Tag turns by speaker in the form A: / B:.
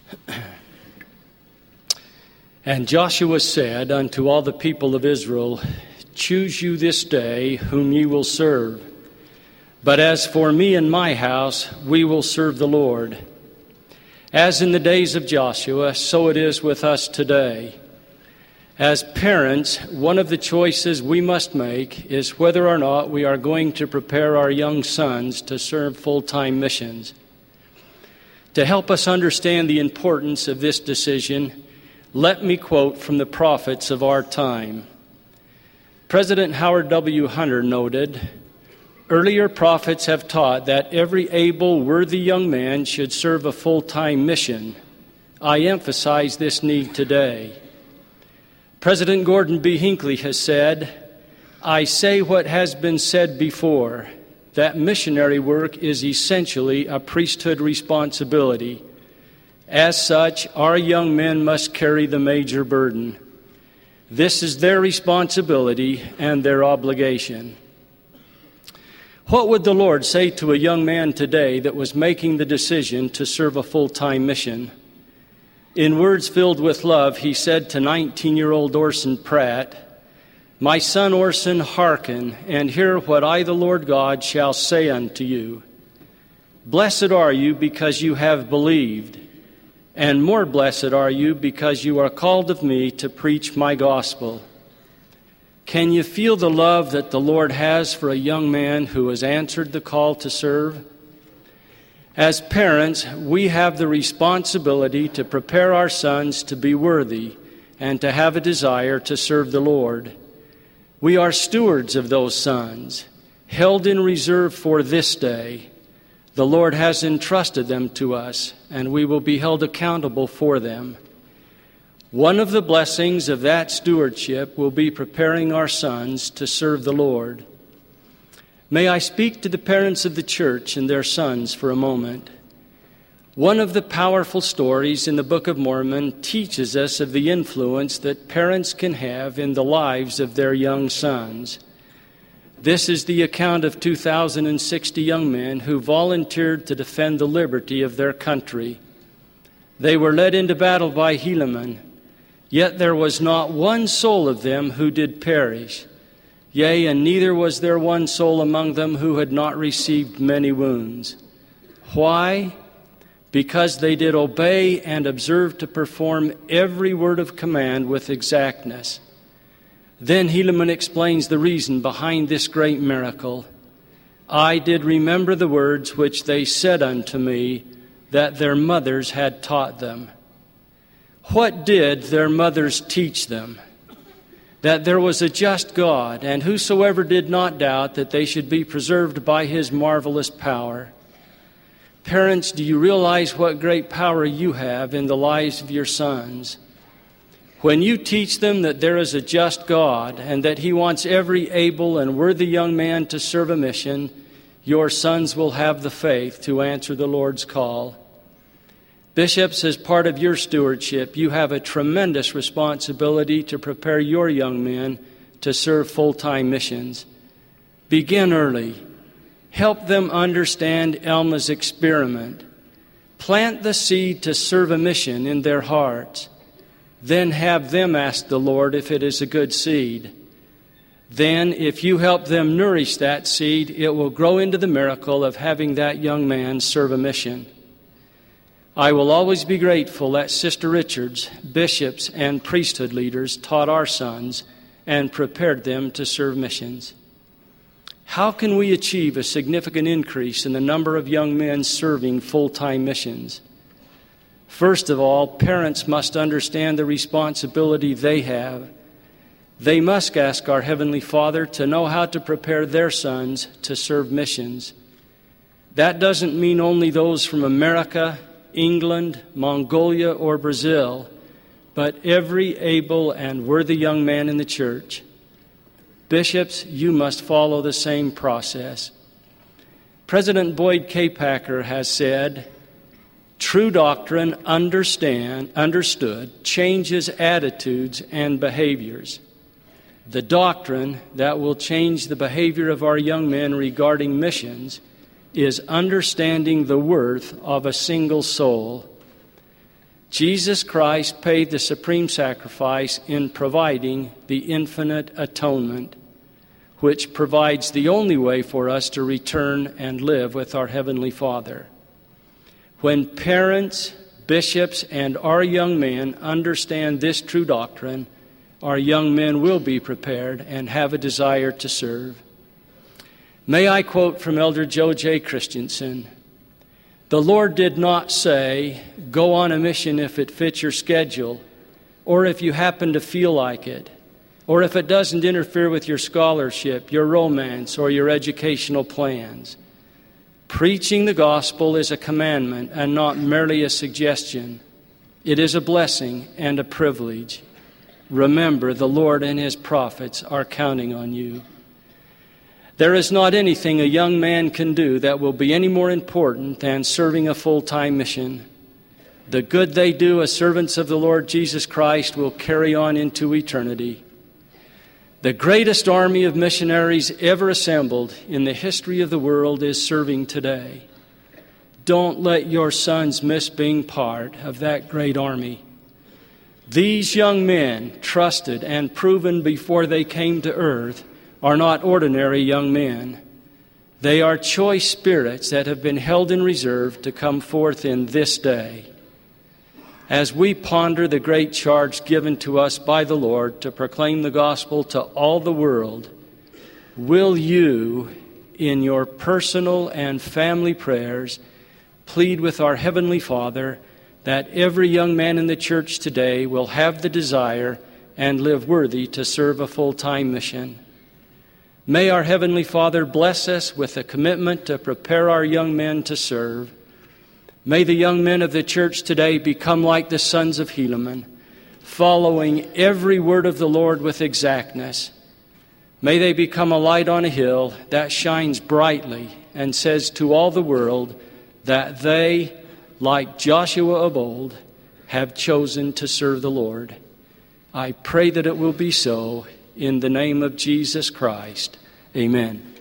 A: And Joshua said unto all the people of Israel, Choose you this day whom ye will serve. But as for me and my house, we will serve the Lord. As in the days of Joshua, so it is with us today. As parents, one of the choices we must make is whether or not we are going to prepare our young sons to serve full-time missions. To help us understand the importance of this decision, let me quote from the prophets of our time. President Howard W. Hunter noted, Earlier prophets have taught that every able, worthy young man should serve a full-time mission. I emphasize this need today. President Gordon B. Hinckley has said, I say what has been said before, that missionary work is essentially a priesthood responsibility. As such, our young men must carry the major burden. This is their responsibility and their obligation. What would the Lord say to a young man today that was making the decision to serve a full-time mission? In words filled with love, he said to 19-year-old Orson Pratt, My son Orson, hearken, and hear what I, the Lord God, shall say unto you. Blessed are you because you have believed, and more blessed are you because you are called of me to preach my gospel. Can you feel the love that the Lord has for a young man who has answered the call to serve? As parents, we have the responsibility to prepare our sons to be worthy and to have a desire to serve the Lord. We are stewards of those sons, held in reserve for this day. The Lord has entrusted them to us, and we will be held accountable for them. One of the blessings of that stewardship will be preparing our sons to serve the Lord. May I speak to the parents of the church and their sons for a moment. One of the powerful stories in the Book of Mormon teaches us of the influence that parents can have in the lives of their young sons. This is the account of 2,060 young men who volunteered to defend the liberty of their country. They were led into battle by Helaman, yet there was not one soul of them who did perish. Yea, and neither was there one soul among them who had not received many wounds. Why? Because they did obey and observe to perform every word of command with exactness. Then Helaman explains the reason behind this great miracle. I did remember the words which they said unto me, that their mothers had taught them. What did their mothers teach them? That there was a just God, and whosoever did not doubt that they should be preserved by his marvelous power. Parents, do you realize what great power you have in the lives of your sons? When you teach them that there is a just God and that he wants every able and worthy young man to serve a mission, your sons will have the faith to answer the Lord's call. Bishops, as part of your stewardship, you have a tremendous responsibility to prepare your young men to serve full-time missions. Begin early. Help them understand Elma's experiment. Plant the seed to serve a mission in their hearts. Then have them ask the Lord if it is a good seed. Then, if you help them nourish that seed, it will grow into the miracle of having that young man serve a mission. I will always be grateful that Sister Richards, bishops, and priesthood leaders taught our sons and prepared them to serve missions. How can we achieve a significant increase in the number of young men serving full-time missions? First of all, parents must understand the responsibility they have. They must ask our Heavenly Father to know how to prepare their sons to serve missions. That doesn't mean only those from America, England, Mongolia, or Brazil, but every able and worthy young man in the church. Bishops, you must follow the same process. President Boyd K. Packer has said, true doctrine understood changes attitudes and behaviors. The doctrine that will change the behavior of our young men regarding missions is understanding the worth of a single soul. Jesus Christ paid the supreme sacrifice in providing the infinite atonement, which provides the only way for us to return and live with our Heavenly Father. When parents, bishops, and our young men understand this true doctrine, our young men will be prepared and have a desire to serve. May I quote from Elder Joe J. Christensen, "The Lord did not say, go on a mission if it fits your schedule, or if you happen to feel like it, or if it doesn't interfere with your scholarship, your romance, or your educational plans. Preaching the gospel is a commandment and not merely a suggestion. It is a blessing and a privilege. Remember, the Lord and His prophets are counting on you." There is not anything a young man can do that will be any more important than serving a full-time mission. The good they do as servants of the Lord Jesus Christ will carry on into eternity. The greatest army of missionaries ever assembled in the history of the world is serving today. Don't let your sons miss being part of that great army. These young men, trusted and proven before they came to earth, are not ordinary young men. They are choice spirits that have been held in reserve to come forth in this day. As we ponder the great charge given to us by the Lord to proclaim the gospel to all the world, will you, in your personal and family prayers, plead with our Heavenly Father that every young man in the church today will have the desire and live worthy to serve a full-time mission? May our Heavenly Father bless us with a commitment to prepare our young men to serve. May the young men of the church today become like the sons of Helaman, following every word of the Lord with exactness. May they become a light on a hill that shines brightly and says to all the world that they, like Joshua of old, have chosen to serve the Lord. I pray that it will be so in the name of Jesus Christ. Amen.